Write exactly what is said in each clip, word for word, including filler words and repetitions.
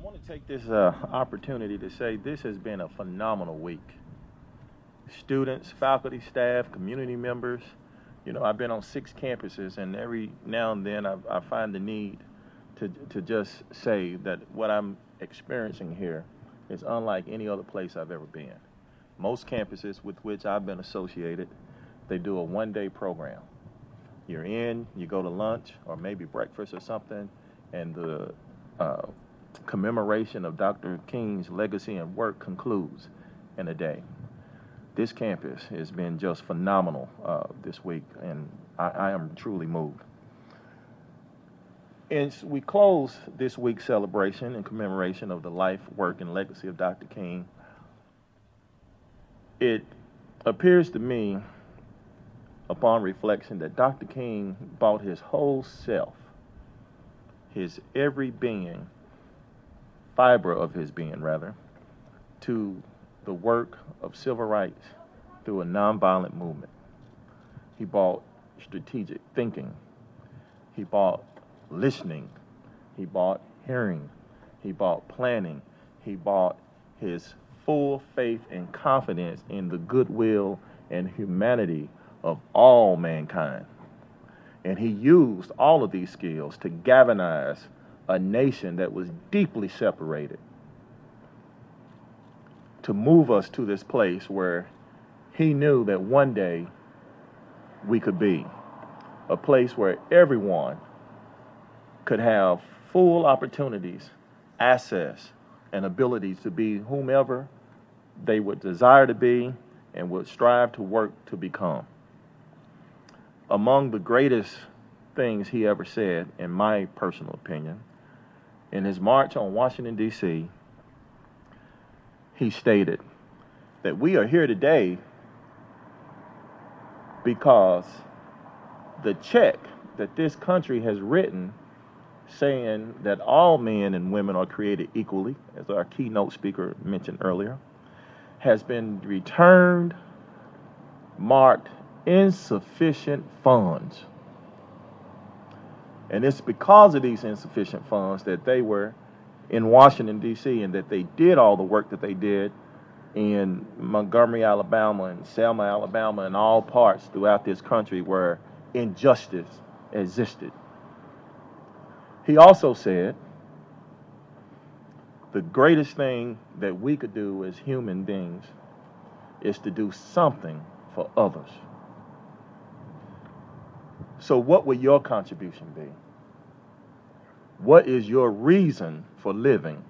want to take this uh, opportunity to say this has been a phenomenal week. Students, faculty, staff, community members. You know, I've been on six campuses, and every now and then I, I find the need to to just say that what I'm experiencing here is unlike any other place I've ever been. Most campuses with which I've been associated, they do a one-day program. You're in, you go to lunch or maybe breakfast or something, and the uh, commemoration of Doctor King's legacy and work concludes in a day. This campus has been just phenomenal uh, this week, and I, I am truly moved. And we close this week's celebration in commemoration of the life, work, and legacy of Doctor King. It appears to me, upon reflection, that Doctor King brought his whole self, his every being, fiber of his being, rather, to the work of civil rights through a nonviolent movement. He brought strategic thinking. He brought listening. He brought hearing. He brought planning. He brought his full faith and confidence in the goodwill and humanity of all mankind. And he used all of these skills to galvanize a nation that was deeply separated, to move us to this place where he knew that one day we could be a place where everyone could have full opportunities, access, and abilities to be whomever they would desire to be and would strive to work to become. Among the greatest things he ever said, in my personal opinion, in his march on Washington, D C, he stated that we are here today because the check that this country has written saying that all men and women are created equally, as our keynote speaker mentioned earlier, has been returned marked insufficient funds. And it's because of these insufficient funds that they were in Washington, D C, and that they did all the work that they did in Montgomery, Alabama, and Selma, Alabama, and all parts throughout this country where injustice existed. He also said the greatest thing that we could do as human beings is to do something for others. So what would your contribution be? What is your reason for living?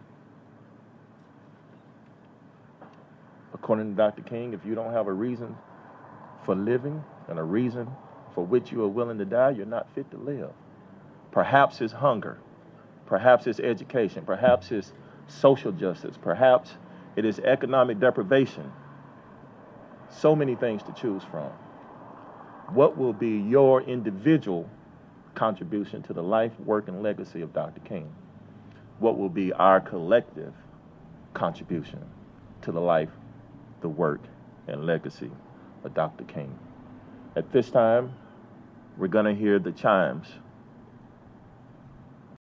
According to Doctor King, if you don't have a reason for living and a reason for which you are willing to die, you're not fit to live. Perhaps it's hunger. Perhaps it's education. Perhaps it's social justice. Perhaps it is economic deprivation. So many things to choose from. What will be your individual contribution to the life, work, and legacy of Doctor King? What will be our collective contribution to the life, the work, and legacy of Doctor King? At this time, we're going to hear the chimes